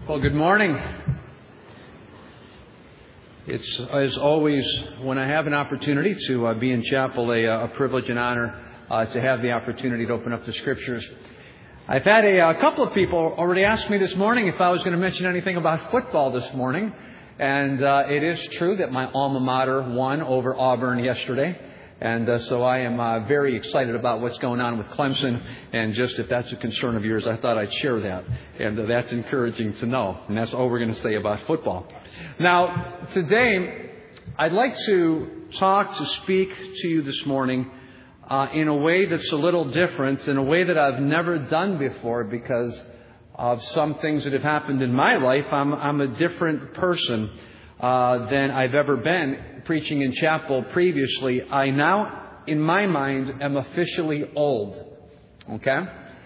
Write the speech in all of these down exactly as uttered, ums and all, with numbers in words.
Well, good morning. It's, as always, when I have an opportunity to uh, be in chapel, a, a privilege and honor uh, to have the opportunity to open up the Scriptures. I've had a, a couple of people already ask me this morning if I was going to mention anything about football this morning. And uh, it is true that my alma mater won over Auburn yesterday. And uh, so I am uh, very excited about what's going on with Clemson. And just if that's a concern of yours, I thought I'd share that. And uh, that's encouraging to know. And that's all we're going to say about football. Now, today, I'd like to talk, to speak to you this morning uh, in a way that's a little different, in a way that I've never done before because of some things that have happened in my life. I'm, I'm a different person uh, than I've ever been preaching in chapel previously. I now, in my mind, am officially old. Okay?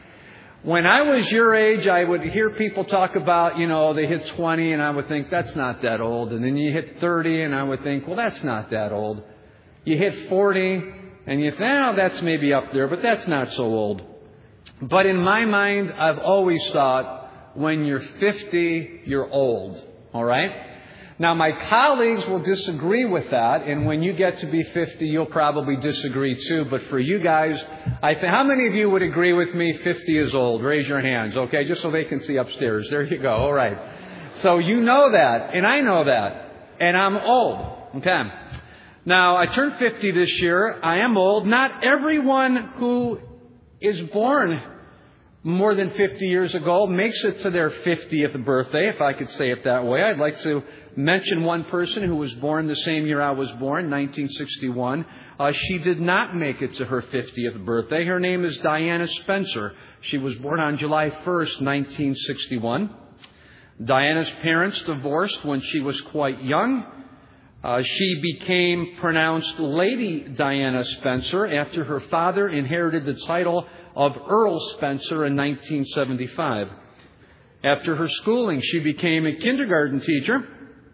When I was your age, I would hear people talk about, you know, they hit twenty and I would think, that's not that old. And then you hit thirty and I would think, well, that's not that old. You hit forty and you think, oh, that's maybe up there, but that's not so old. But in my mind, I've always thought when you're fifty, you're old. All right? Now, my colleagues will disagree with that, and when you get to be fifty, you'll probably disagree too. But for you guys, I think, how many of you would agree with me fifty is old? Raise your hands, okay, just so they can see upstairs. There you go, all right. So you know that, and I know that, and I'm old, okay. Now, I turned fifty this year. I am old. Not everyone who is born more than fifty years ago makes it to their fiftieth birthday, if I could say it that way. I'd like to mention one person who was born the same year I was born, nineteen sixty-one. Uh, she did not make it to her fiftieth birthday. Her name is Diana Spencer. She was born on July first, nineteen sixty-one. Diana's parents divorced when she was quite young. Uh, she became pronounced Lady Diana Spencer after her father inherited the title of Earl Spencer in nineteen seventy-five. After her schooling, she became a kindergarten teacher.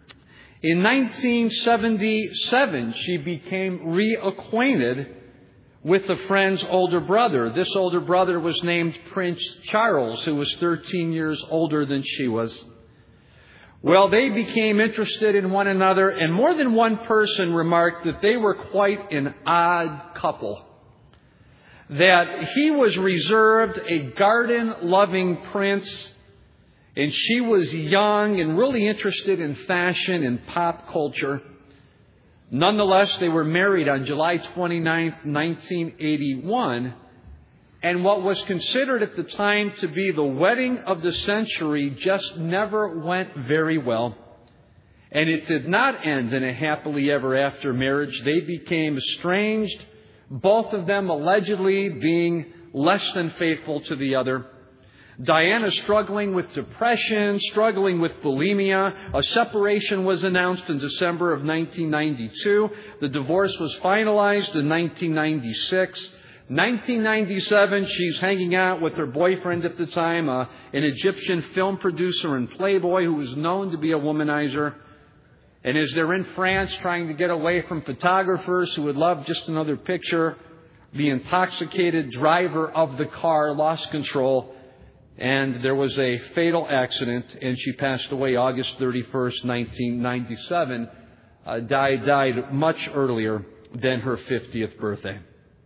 In nineteen seventy-seven, she became reacquainted with a friend's older brother. This older brother was named Prince Charles, who was thirteen years older than she was. Well, they became interested in one another, and more than one person remarked that they were quite an odd couple. That he was reserved, a garden-loving prince, and she was young and really interested in fashion and pop culture. Nonetheless, they were married on July twenty-ninth, nineteen eighty-one. And what was considered at the time to be the wedding of the century just never went very well. And it did not end in a happily ever after marriage. They became estranged, both of them allegedly being less than faithful to the other. Diana struggling with depression, struggling with bulimia. A separation was announced in December of nineteen ninety-two. The divorce was finalized in nineteen ninety-six. nineteen ninety-seven, she's hanging out with her boyfriend at the time, uh, an Egyptian film producer and playboy who was known to be a womanizer. And as they're in France trying to get away from photographers who would love just another picture, the intoxicated driver of the car lost control. And there was a fatal accident, and she passed away August thirty-first, nineteen ninety-seven. Uh, died, died much earlier than her fiftieth birthday.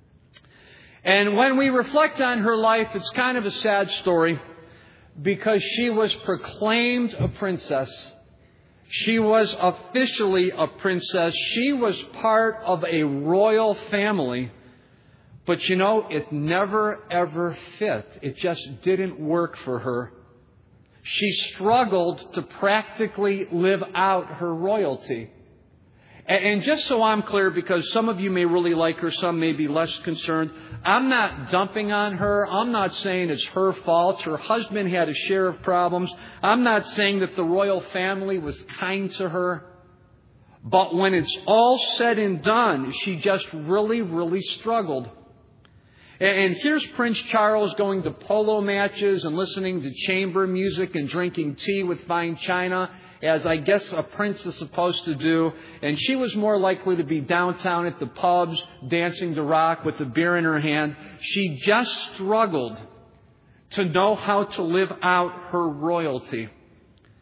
And when we reflect on her life, it's kind of a sad story because she was proclaimed a princess. She was officially a princess. She was part of a royal family. But you know, it never ever fit. It just didn't work for her. She struggled to practically live out her royalty. And just so I'm clear, because some of you may really like her, some may be less concerned, I'm not dumping on her. I'm not saying it's her fault. Her husband had a share of problems. I'm not saying that the royal family was kind to her. But when it's all said and done, she just really, really struggled. And here's Prince Charles going to polo matches and listening to chamber music and drinking tea with fine china, as I guess a prince is supposed to do. And she was more likely to be downtown at the pubs, dancing to rock with a beer in her hand. She just struggled to know how to live out her royalty.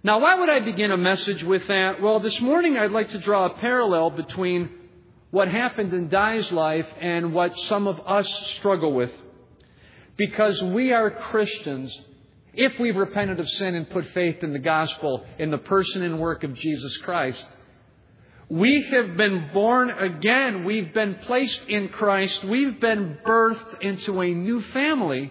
Now, why would I begin a message with that? Well, this morning I'd like to draw a parallel between what happened in Di's life and what some of us struggle with. Because we are Christians, if we've repented of sin and put faith in the gospel, in the person and work of Jesus Christ, we have been born again. We've been placed in Christ. We've been birthed into a new family.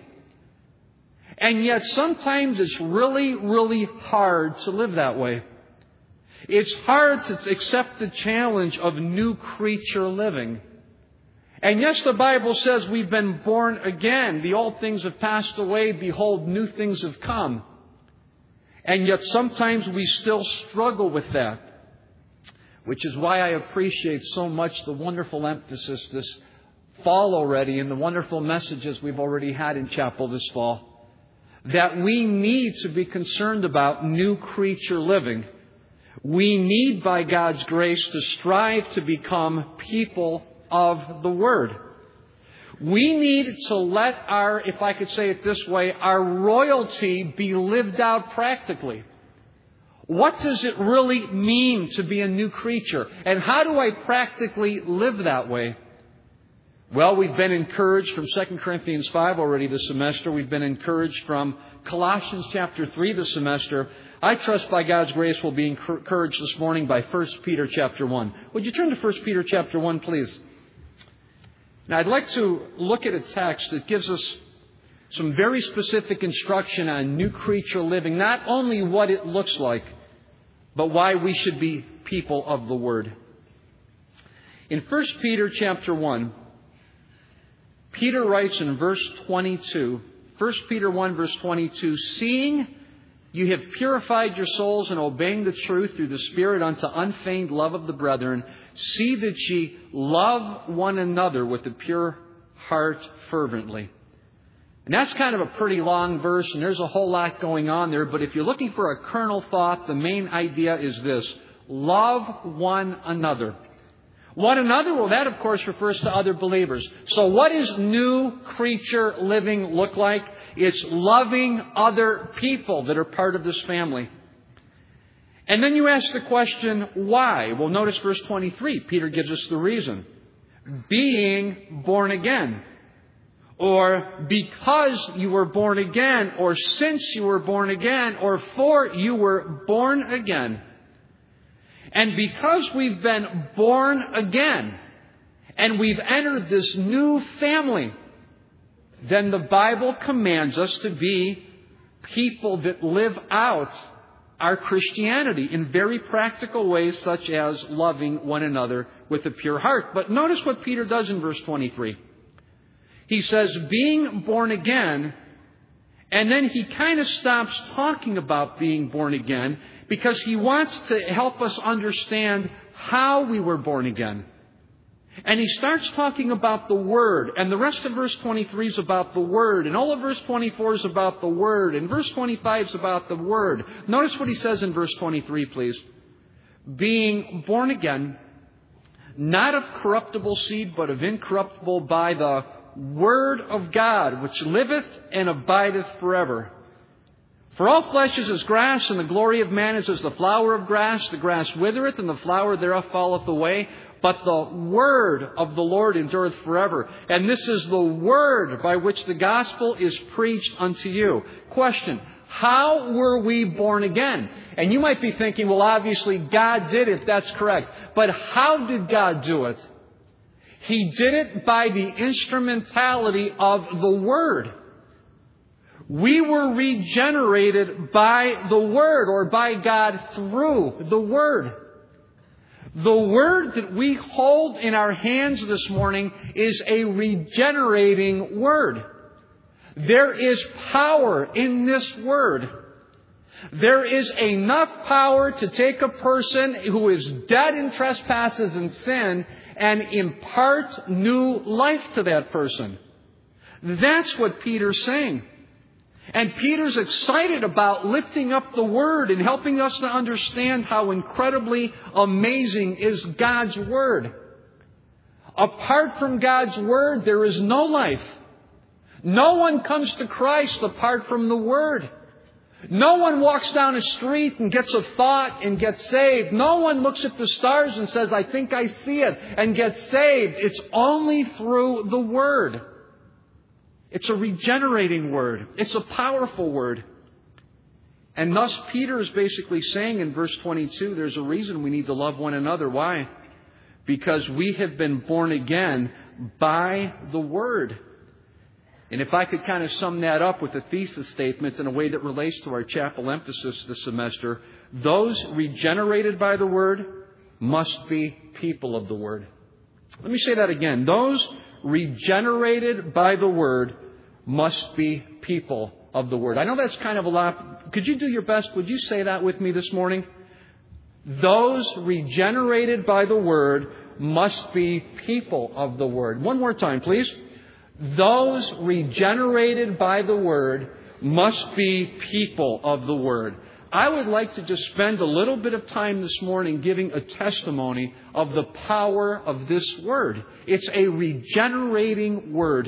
And yet sometimes it's really, really hard to live that way. It's hard to accept the challenge of new creature living. And yes, the Bible says we've been born again. The old things have passed away. Behold, new things have come. And yet sometimes we still struggle with that. Which is why I appreciate so much the wonderful emphasis this fall already and the wonderful messages we've already had in chapel this fall. That we need to be concerned about new creature living. We need, by God's grace, to strive to become people of the Word. We need to let our, if I could say it this way, our royalty be lived out practically. What does it really mean to be a new creature? And how do I practically live that way? Well, we've been encouraged from Second Corinthians five already this semester. We've been encouraged from Colossians chapter three this semester. I trust by God's grace we'll be encouraged this morning by First Peter chapter one. Would you turn to First Peter chapter one, please? Now, I'd like to look at a text that gives us some very specific instruction on new creature living. Not only what it looks like, but why we should be people of the Word. In First Peter chapter one, Peter writes in verse twenty-two, First Peter one verse twenty-two, seeing you have purified your souls in obeying the truth through the Spirit unto unfeigned love of the brethren, see that ye love one another with a pure heart fervently. And that's kind of a pretty long verse, and there's a whole lot going on there. But if you're looking for a kernel thought, the main idea is this: love one another. One another, well, that, of course, refers to other believers. So what does new creature living look like? It's loving other people that are part of this family. And then you ask the question, why? Well, notice verse twenty-three. Peter gives us the reason. Being born again. Or because you were born again. Or since you were born again. Or for you were born again. And because we've been born again, and we've entered this new family, then the Bible commands us to be people that live out our Christianity in very practical ways, such as loving one another with a pure heart. But notice what Peter does in verse twenty-three. He says, being born again, and then he kind of stops talking about being born again, because he wants to help us understand how we were born again. And he starts talking about the Word. And the rest of verse twenty-three is about the Word. And all of verse twenty-four is about the Word. And verse twenty-five is about the Word. Notice what he says in verse twenty-three, please. Being born again, not of corruptible seed, but of incorruptible, by the Word of God, which liveth and abideth forever. For all flesh is as grass, and the glory of man is as the flower of grass. The grass withereth, and the flower thereof falleth away. But the word of the Lord endureth forever. And this is the word by which the gospel is preached unto you. Question: how were we born again? And you might be thinking, well, obviously God did it. That's correct. But how did God do it? He did it by the instrumentality of the Word. We were regenerated by the Word, or by God through the Word. The Word that we hold in our hands this morning is a regenerating Word. There is power in this Word. There is enough power to take a person who is dead in trespasses and sin and impart new life to that person. That's what Peter's saying. And Peter's excited about lifting up the Word and helping us to understand how incredibly amazing is God's Word. Apart from God's Word, there is no life. No one comes to Christ apart from the Word. No one walks down a street and gets a thought and gets saved. No one looks at the stars and says, I think I see it, and gets saved. It's only through the Word. It's a regenerating Word. It's a powerful Word. And thus Peter is basically saying in verse twenty-two, there's a reason we need to love one another. Why? Because we have been born again by the Word. And if I could kind of sum that up with a thesis statement in a way that relates to our chapel emphasis this semester, those regenerated by the Word must be people of the Word. Let me say that again. Those regenerated by the Word must be people of the Word. I know that's kind of a lot. Could you do your best? Would you say that with me this morning? Those regenerated by the Word must be people of the Word. One more time, please. Those regenerated by the Word must be people of the Word. I would like to just spend a little bit of time this morning giving a testimony of the power of this Word. It's a regenerating Word.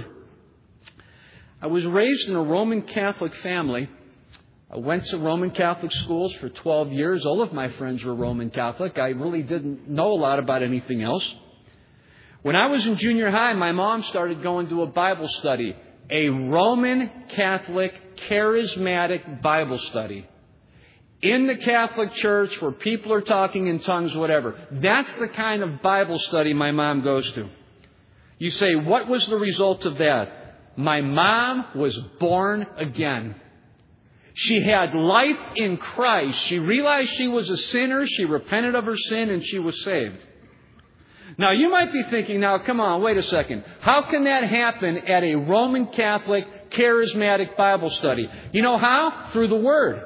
I was raised in a Roman Catholic family. I went to Roman Catholic schools for twelve years. All of my friends were Roman Catholic. I really didn't know a lot about anything else. When I was in junior high, my mom started going to a Bible study, a Roman Catholic charismatic Bible study. In the Catholic Church where people are talking in tongues, whatever. That's the kind of Bible study my mom goes to. You say, what was the result of that? My mom was born again. She had life in Christ. She realized she was a sinner. She repented of her sin and she was saved. Now, you might be thinking, now, come on, wait a second. How can that happen at a Roman Catholic charismatic Bible study? You know how? Through the Word.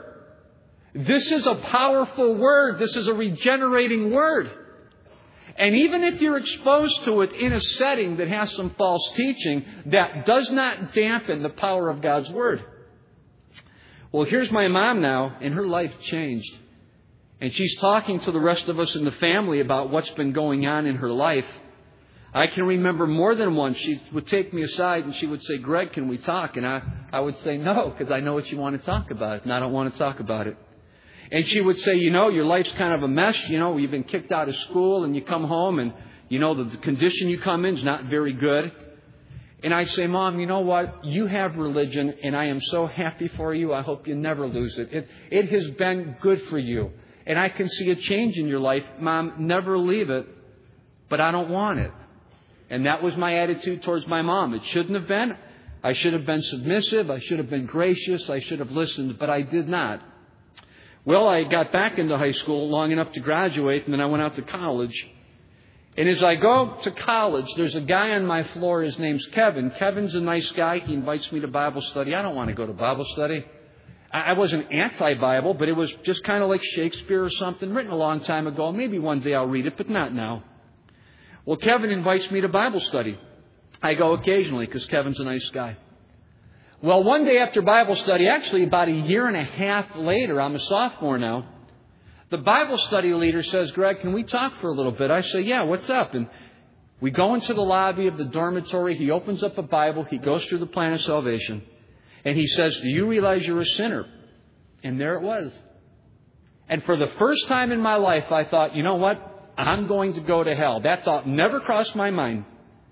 This is a powerful Word. This is a regenerating Word. And even if you're exposed to it in a setting that has some false teaching, that does not dampen the power of God's Word. Well, here's my mom now, and her life changed. And she's talking to the rest of us in the family about what's been going on in her life. I can remember more than once she would take me aside and she would say, Greg, can we talk? And I, I would say no, because I know what you want to talk about, and I don't want to talk about it. And she would say, you know, your life's kind of a mess. You know, you've been kicked out of school and you come home and, you know, the, the condition you come in is not very good. And I say, Mom, you know what? You have religion and I am so happy for you. I hope you never lose it. It, it has been good for you. And I can see a change in your life. Mom, never leave it, but I don't want it. And that was my attitude towards my mom. It shouldn't have been. I should have been submissive. I should have been gracious. I should have listened, but I did not. Well, I got back into high school long enough to graduate, and then I went out to college. And as I go to college, there's a guy on my floor. His name's Kevin. Kevin's a nice guy. He invites me to Bible study. I don't want to go to Bible study. I wasn't anti-Bible, but it was just kind of like Shakespeare or something, written a long time ago. Maybe one day I'll read it, but not now. Well, Kevin invites me to Bible study. I go occasionally because Kevin's a nice guy. Well, one day after Bible study, actually about a year and a half later, I'm a sophomore now, the Bible study leader says, Greg, can we talk for a little bit? I say, yeah, what's up? And we go into the lobby of the dormitory. He opens up a Bible. He goes through the plan of salvation. And he says, do you realize you're a sinner? And there it was. And for the first time in my life, I thought, you know what? I'm going to go to hell. That thought never crossed my mind.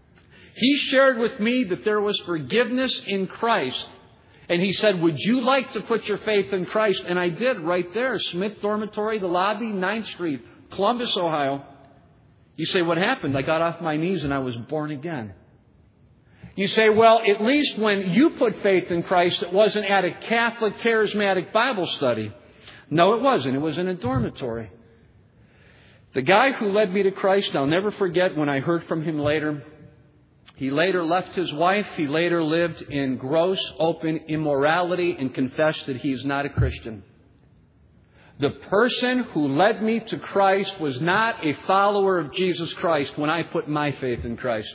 He shared with me that there was forgiveness in Christ. And he said, would you like to put your faith in Christ? And I did right there. Smith Dormitory, the lobby, ninth Street, Columbus, Ohio. You say, what happened? I got off my knees and I was born again. You say, well, at least when you put faith in Christ, it wasn't at a Catholic charismatic Bible study. No, it wasn't. It was in a dormitory. The guy who led me to Christ, I'll never forget when I heard from him later. He later left his wife. He later lived in gross, open immorality and confessed that he is not a Christian. The person who led me to Christ was not a follower of Jesus Christ when I put my faith in Christ.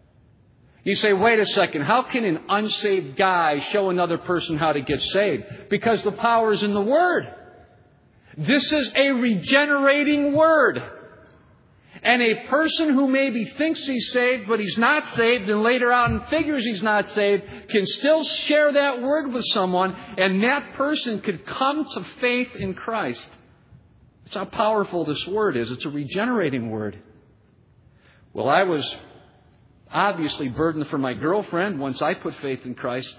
You say, wait a second, how can an unsaved guy show another person how to get saved? Because the power is in the Word. This is a regenerating Word. And a person who maybe thinks he's saved, but he's not saved, and later on figures he's not saved, can still share that word with someone, and that person could come to faith in Christ. That's how powerful this word is. It's a regenerating word. Well, I was obviously burdened for my girlfriend once I put faith in Christ.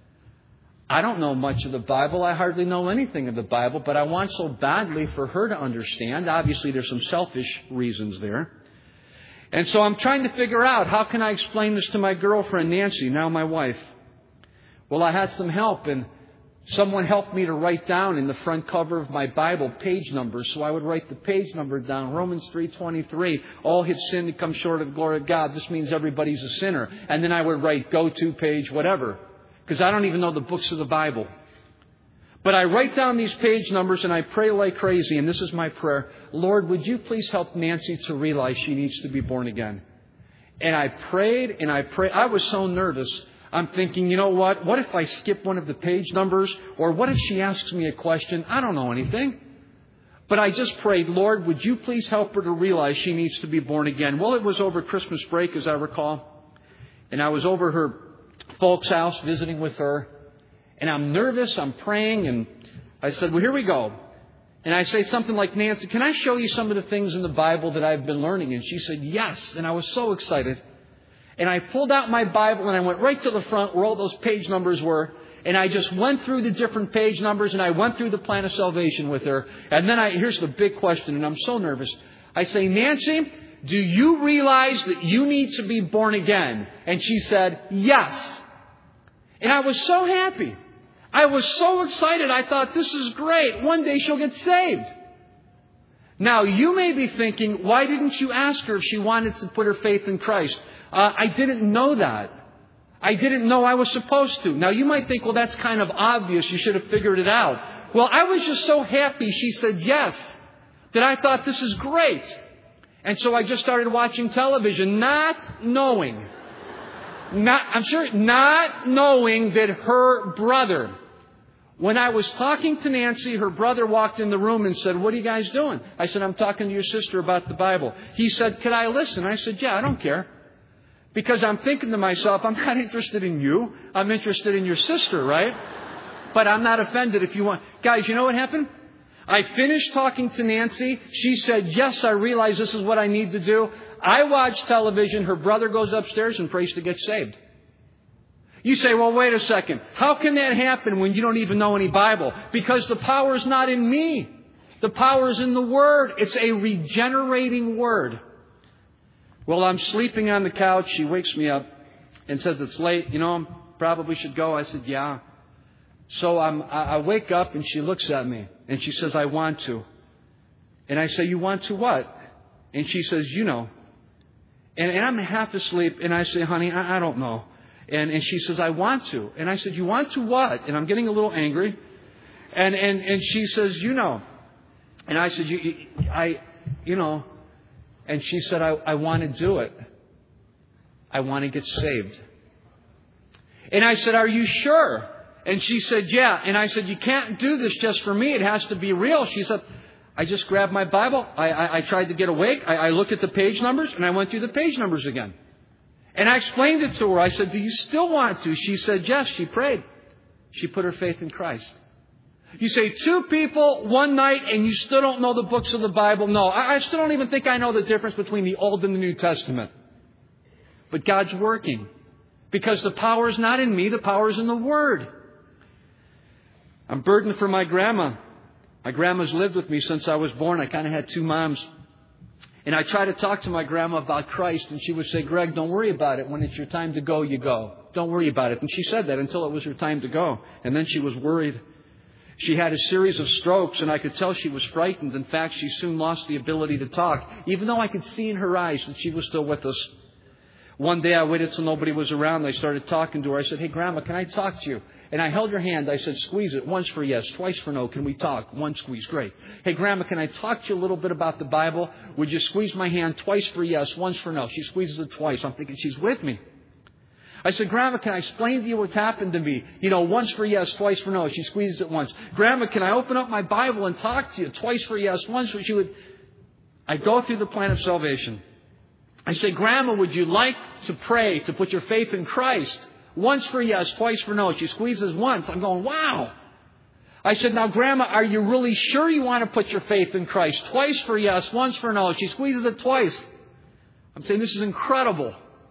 I don't know much of the Bible. I hardly know anything of the Bible, but I want so badly for her to understand. Obviously, there's some selfish reasons there. And so I'm trying to figure out, how can I explain this to my girlfriend, Nancy, now my wife? Well, I had some help, and someone helped me to write down in the front cover of my Bible page numbers. So I would write the page number down. Romans three twenty-three. All have sinned and come short of the glory of God. This means everybody's a sinner. And then I would write go-to page, whatever. Because I don't even know the books of the Bible. But I write down these page numbers and I pray like crazy. And this is my prayer. Lord, would you please help Nancy to realize she needs to be born again? And I prayed and I prayed. I was so nervous. I'm thinking, you know what? What if I skip one of the page numbers? Or what if she asks me a question? I don't know anything. But I just prayed, Lord, would you please help her to realize she needs to be born again? Well, it was over Christmas break, as I recall. And I was over her folks' house visiting with her. And I'm nervous. I'm praying. And I said, well, here we go. And I say something like, Nancy, can I show you some of the things in the Bible that I've been learning? And she said, yes. And I was so excited. And I pulled out my Bible and I went right to the front where all those page numbers were. And I just went through the different page numbers and I went through the plan of salvation with her. And then I, here's the big question, and I'm so nervous. I say, Nancy, do you realize that you need to be born again? And she said, yes. And I was so happy. I was so excited. I thought, this is great. One day she'll get saved. Now, you may be thinking, why didn't you ask her if she wanted to put her faith in Christ? Uh, I didn't know that. I didn't know I was supposed to. Now, you might think, well, that's kind of obvious. You should have figured it out. Well, I was just so happy she said yes that I thought, this is great. And so I just started watching television, not knowing. Not, I'm sure, not knowing that her brother, when I was talking to Nancy, her brother walked in the room and said, what are you guys doing? I said, I'm talking to your sister about the Bible. He said, could I listen? I said, yeah, I don't care. Because I'm thinking to myself, I'm not interested in you. I'm interested in your sister, right? But I'm not offended if you want. Guys, you know what happened? I finished talking to Nancy. She said, yes, I realize this is what I need to do. I watch television. Her brother goes upstairs and prays to get saved. You say, well, wait a second. How can that happen when you don't even know any Bible? Because the power is not in me. The power is in the Word. It's a regenerating Word. Well, I'm sleeping on the couch. She wakes me up and says, it's late. You know, probably should go. I said, yeah. So I'm, I wake up and she looks at me and she says, I want to. And I say, you want to what? And she says, you know. And, and I'm half asleep, and I say, honey, I, I don't know. And, and she says, I want to. And I said, you want to what? And I'm getting a little angry. And and, and she says, you know. And I said, you, you, I, you know. And she said, I, I want to do it. I want to get saved. And I said, are you sure? And she said, yeah. And I said, you can't do this just for me. It has to be real. She said, I just grabbed my Bible. I, I, I tried to get awake. I, I looked at the page numbers and I went through the page numbers again. And I explained it to her. I said, do you still want to? She said, yes. She prayed. She put her faith in Christ. You say two people one night and you still don't know the books of the Bible. No, I, I still don't even think I know the difference between the Old and the New Testament. But God's working. Because the power is not in me. The power is in the Word. I'm burdened for my grandma. My grandma's lived with me since I was born. I kind of had two moms. And I try to talk to my grandma about Christ. And she would say, Greg, don't worry about it. When it's your time to go, you go. Don't worry about it. And she said that until it was her time to go. And then she was worried. She had a series of strokes, and I could tell she was frightened. In fact, she soon lost the ability to talk, even though I could see in her eyes that she was still with us. One day I waited till nobody was around. I started talking to her. I said, hey, Grandma, can I talk to you? And I held her hand. I said, squeeze it. Once for yes, twice for no. Can we talk? One squeeze. Great. Hey, Grandma, can I talk to you a little bit about the Bible? Would you squeeze my hand? Twice for yes, once for no. She squeezes it twice. I'm thinking she's with me. I said, Grandma, can I explain to you what's happened to me? You know, once for yes, twice for no. She squeezes it once. Grandma, can I open up my Bible and talk to you? Twice for yes, once for... She would... I go through the plan of salvation. I say, Grandma, would you like to pray to put your faith in Christ? Once for yes, twice for no. She squeezes once. I'm going, wow. I said, now, Grandma, are you really sure you want to put your faith in Christ? Twice for yes, once for no. She squeezes it twice. I'm saying, this is incredible.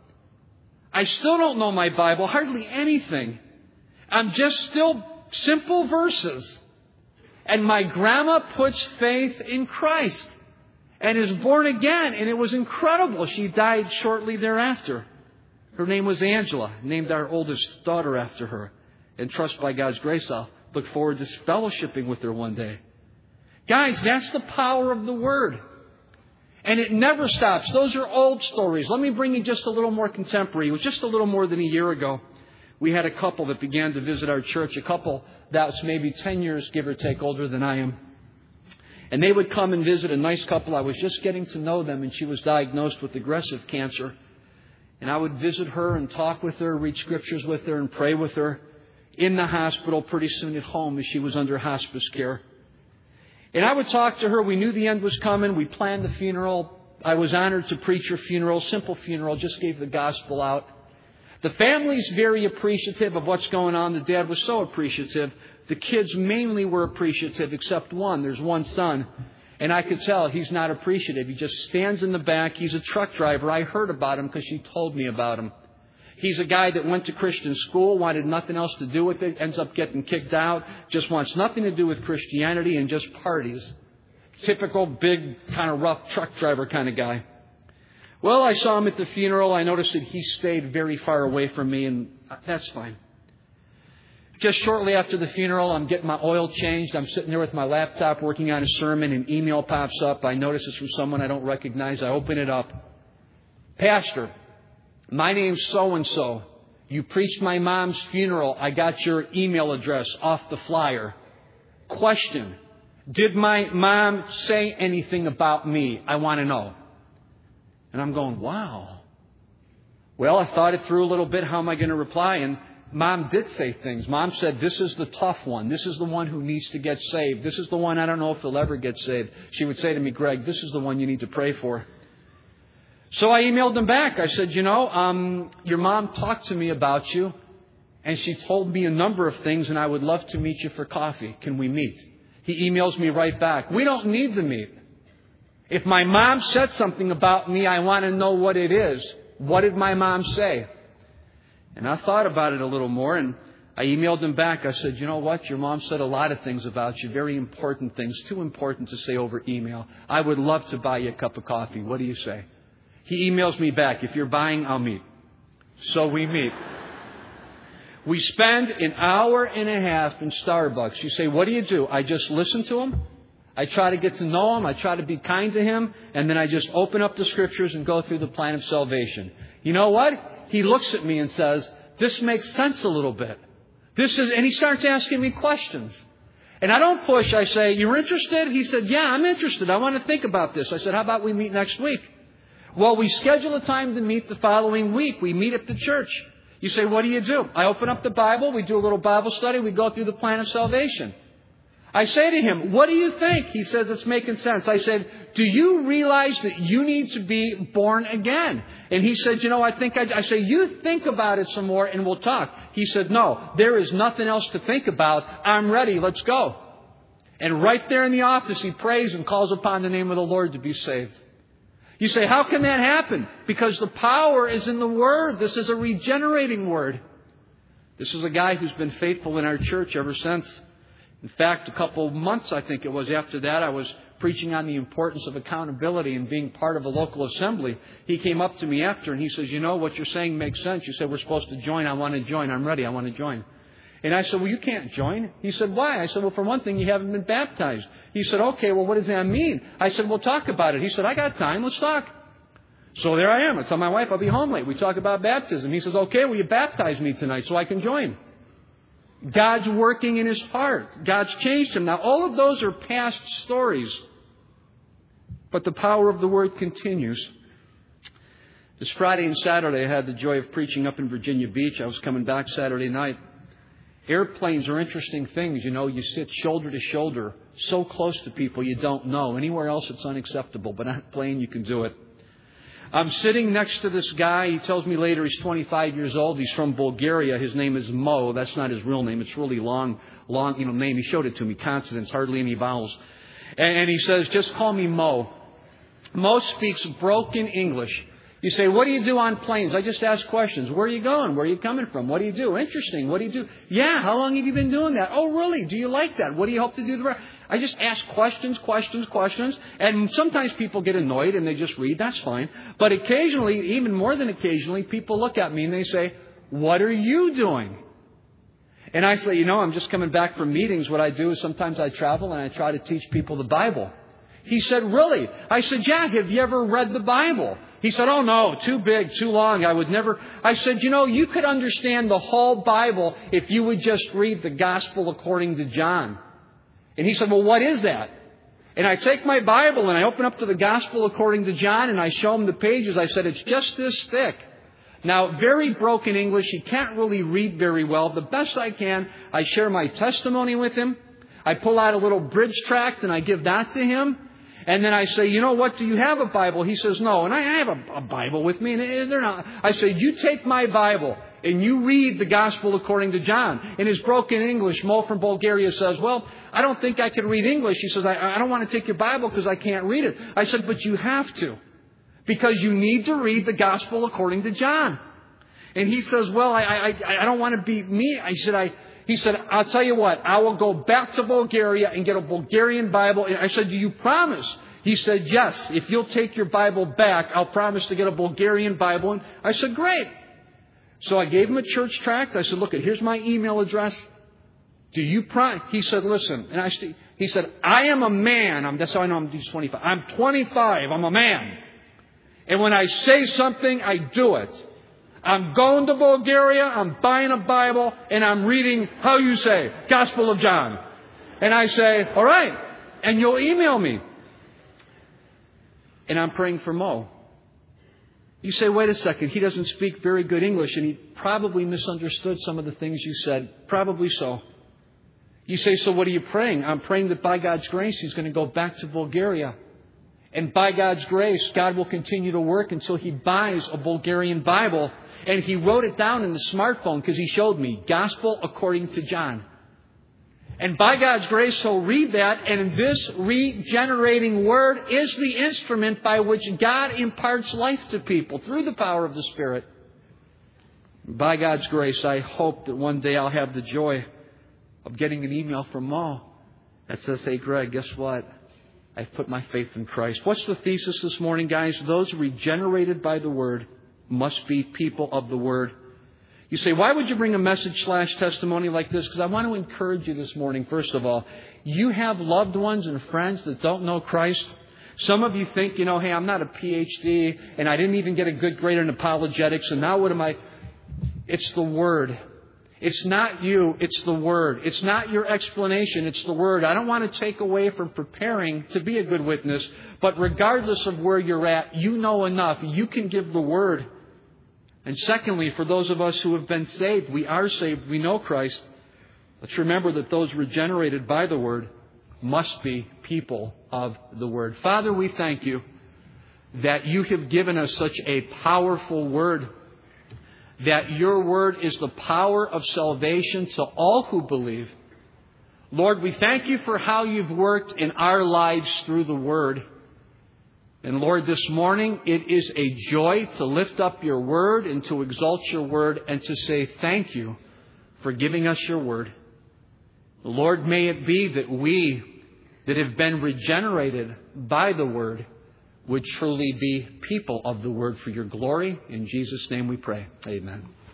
I still don't know my Bible, hardly anything. I'm just still simple verses. And my grandma puts faith in Christ and is born again. And it was incredible. She died shortly thereafter. Her name was Angela, named our oldest daughter after her. And trust by God's grace, I'll look forward to fellowshipping with her one day. Guys, that's the power of the Word. And it never stops. Those are old stories. Let me bring you just a little more contemporary. It was just a little more than a year ago. We had a couple that began to visit our church, a couple that's maybe ten years, give or take, older than I am. And they would come and visit, a nice couple. I was just getting to know them, and she was diagnosed with aggressive cancer. And I would visit her and talk with her, read scriptures with her, and pray with her in the hospital, pretty soon at home as she was under hospice care. And I would talk to her. We knew the end was coming. We planned the funeral. I was honored to preach her funeral, simple funeral, just gave the gospel out. The family's very appreciative of what's going on. The dad was so appreciative. The kids mainly were appreciative, except one. There's one son. And I could tell he's not appreciative. He just stands in the back. He's a truck driver. I heard about him because she told me about him. He's a guy that went to Christian school, wanted nothing else to do with it, ends up getting kicked out, just wants nothing to do with Christianity and just parties. Typical big, kind of rough truck driver kind of guy. Well, I saw him at the funeral. I noticed that he stayed very far away from me, and that's fine. Just shortly after the funeral, I'm getting my oil changed. I'm sitting there with my laptop working on a sermon. An email pops up. I notice it's from someone I don't recognize. I open it up. Pastor, my name's so-and-so. You preached my mom's funeral. I got your email address off the flyer. Question, did my mom say anything about me? I want to know. And I'm going, wow. Well, I thought it through a little bit. How am I going to reply? And Mom did say things. Mom said, this is the tough one. This is the one who needs to get saved. This is the one I don't know if they'll ever get saved. She would say to me, Greg, this is the one you need to pray for. So I emailed them back. I said, you know, um, your mom talked to me about you, and she told me a number of things, and I would love to meet you for coffee. Can we meet? He emails me right back. We don't need to meet. If my mom said something about me, I want to know what it is. What did my mom say? And I thought about it a little more, and I emailed him back. I said, you know what? Your mom said a lot of things about you, very important things, too important to say over email. I would love to buy you a cup of coffee. What do you say? He emails me back. If you're buying, I'll meet. So we meet. We spend an hour and a half in Starbucks. You say, what do you do? I just listen to him. I try to get to know him. I try to be kind to him. And then I just open up the scriptures and go through the plan of salvation. You know what? He looks at me and says, this makes sense a little bit. This is, and he starts asking me questions. And I don't push. I say, you're interested? He said, yeah, I'm interested. I want to think about this. I said, how about we meet next week? Well, we schedule a time to meet the following week. We meet at the church. You say, what do you do? I open up the Bible. We do a little Bible study. We go through the plan of salvation. I say to him, what do you think? He says, it's making sense. I said, do you realize that you need to be born again? And he said, you know, I think I, I say, you think about it some more and we'll talk. He said, no, there is nothing else to think about. I'm ready. Let's go. And right there in the office, he prays and calls upon the name of the Lord to be saved. You say, how can that happen? Because the power is in the Word. This is a regenerating Word. This is a guy who's been faithful in our church ever since. In fact, a couple of months, I think it was, after that, I was preaching on the importance of accountability and being part of a local assembly. He came up to me after and he says, you know, what you're saying makes sense. You said we're supposed to join. I want to join. I'm ready. I want to join. And I said, well, you can't join. He said, why? I said, well, for one thing, you haven't been baptized. He said, okay, well, what does that mean? I said, well, talk about it. He said, I got time. Let's talk. So there I am. I tell my wife, I'll be home late. We talk about baptism. He says, okay, will you baptize me tonight so I can join? God's working in his heart. God's changed him. Now, all of those are past stories. But the power of the Word continues. This Friday and Saturday, I had the joy of preaching up in Virginia Beach. I was coming back Saturday night. Airplanes are interesting things. You know, you sit shoulder to shoulder, so close to people you don't know. Anywhere else it's unacceptable, but on a plane you can do it. I'm sitting next to this guy. He tells me later he's twenty-five years old. He's from Bulgaria. His name is Mo. That's not his real name. It's really long, long, you know, name. He showed it to me. Consonants, hardly any vowels. And, and he says, just call me Mo. Mo speaks broken English. You say, what do you do on planes? I just ask questions. Where are you going? Where are you coming from? What do you do? Interesting. What do you do? Yeah, how long have you been doing that? Oh, really? Do you like that? What do you hope to do the rest? I just ask questions, questions, questions. And sometimes people get annoyed and they just read. That's fine. But occasionally, even more than occasionally, people look at me and they say, what are you doing? And I say, you know, I'm just coming back from meetings. What I do is sometimes I travel and I try to teach people the Bible. He said, really? I said, Jack, have you ever read the Bible? He said, oh, no, too big, too long. I would never. I said, you know, you could understand the whole Bible if you would just read the Gospel according to John. And he said, well, what is that? And I take my Bible and I open up to the Gospel according to John and I show him the pages. I said, it's just this thick. Now, very broken English. He can't really read very well. The best I can, I share my testimony with him. I pull out a little bridge tract and I give that to him. And then I say, you know what, do you have a Bible? He says, no. And I have a, a Bible with me. And they're not. I say, you take my Bible and you read the Gospel according to John. In his broken English, Mo from Bulgaria says, well, I don't think I can read English. He says, I, I don't want to take your Bible because I can't read it. I said, but you have to. Because you need to read the Gospel according to John. And he says, well, I, I, I don't want to be me. I said, I... He said, I'll tell you what, I will go back to Bulgaria and get a Bulgarian Bible. And I said, do you promise? He said, yes, if you'll take your Bible back, I'll promise to get a Bulgarian Bible. And I said, great. So I gave him a church tract. I said, look, here's my email address. Do you promise? He said, listen. And I he said, I am a man. I'm, that's how I know I'm he's twenty-five. I'm twenty-five. I'm a man. And when I say something, I do it. I'm going to Bulgaria, I'm buying a Bible, and I'm reading, how you say, Gospel of John. And I say, all right, and you'll email me. And I'm praying for Mo. You say, wait a second, he doesn't speak very good English, and he probably misunderstood some of the things you said. Probably so. You say, so what are you praying? I'm praying that by God's grace, he's going to go back to Bulgaria. And by God's grace, God will continue to work until he buys a Bulgarian Bible. And he wrote it down in the smartphone because he showed me, Gospel according to John. And by God's grace, he'll read that. And this regenerating word is the instrument by which God imparts life to people through the power of the Spirit. By God's grace, I hope that one day I'll have the joy of getting an email from Mo that says, hey, Greg, guess what? I've put my faith in Christ. What's the thesis this morning, guys? Those regenerated by the Word must be people of the Word. You say, why would you bring a message slash testimony like this? Because I want to encourage you this morning, first of all. You have loved ones and friends that don't know Christ. Some of you think, you know, hey, I'm not a P H D and I didn't even get a good grade in apologetics. And now what am I? It's the Word. It's not you. It's the Word. It's not your explanation. It's the Word. I don't want to take away from preparing to be a good witness. But regardless of where you're at, you know enough. You can give the Word. And secondly, for those of us who have been saved, we are saved, we know Christ. Let's remember that those regenerated by the Word must be people of the Word. Father, we thank you that you have given us such a powerful Word, that your Word is the power of salvation to all who believe. Lord, we thank you for how you've worked in our lives through the Word. And Lord, this morning, it is a joy to lift up your Word and to exalt your Word and to say thank you for giving us your Word. Lord, may it be that we that have been regenerated by the Word would truly be people of the Word for your glory. In Jesus' name we pray. Amen.